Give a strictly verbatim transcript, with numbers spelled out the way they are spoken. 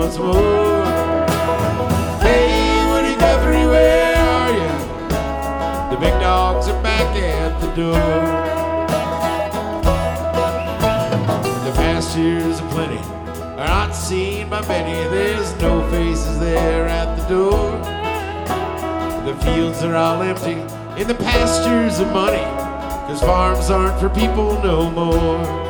once more. Hey, Woody Guthrie, where are you? The big dogs are back at the door. The pastures are plenty, are not seen by many. There's no faces there at the door. The fields are all empty in the pastures of money, 'cause farms aren't for people no more.